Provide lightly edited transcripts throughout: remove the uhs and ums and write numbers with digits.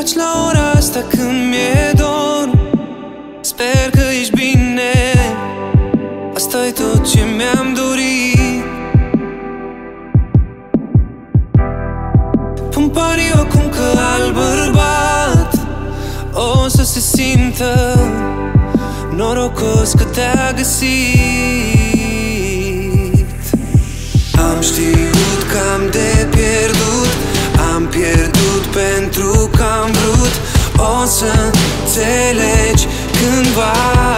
faci la ora asta când mi-e dor? Sper că ești bine, asta-i tot ce mi-am dorit. Pun pariu acum că alt bărbat o să se simtă norocos că te-a găsit. Am știut că am de pierdut, am pierdut pentru că am vrut. O să înțelegi cândva.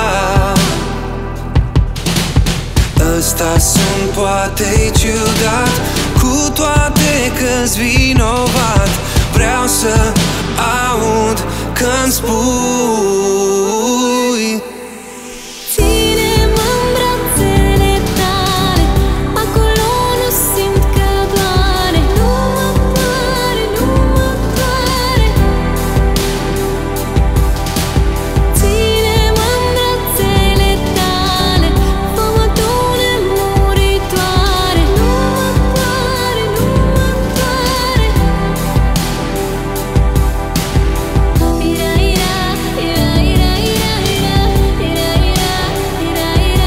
Ăsta sunt, poate-i ciudat, cu toate că-s vinovat. Vreau să aud când spui: ține-mă în brațele tale, acolo nu simt că doare. Nu mă doare, nu mă doare. Ține-mă în brațele tale, fă-mă tu nemuritoare. Nu mă doare, nu mă doare. Ira, ira, ira, ira, ira, ira, ira, ira, ira,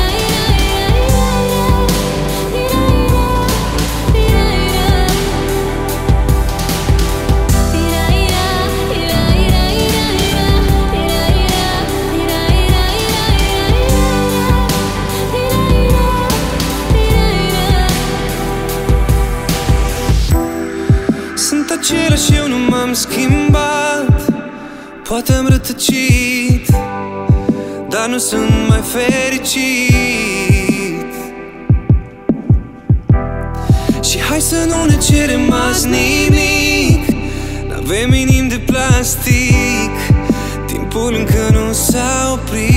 sunt același, eu nu m-am schimbat. Poate am rătăcit, dar nu sunt mai fericit. Și hai să nu ne cerem azi nimic, n-avem inimi de plastic. Timpul încă nu s-a oprit.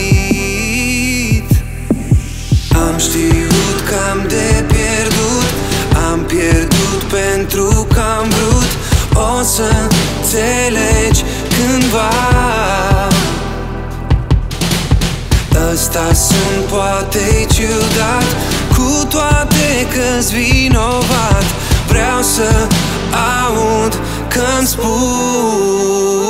Am știut că am de pierdut, am pierdut pentru că am vrut. O să înțelegi cândva. Ăsta sunt, poate-i ciudat, cu toate că-s vinovat. Vreau să aud când spui: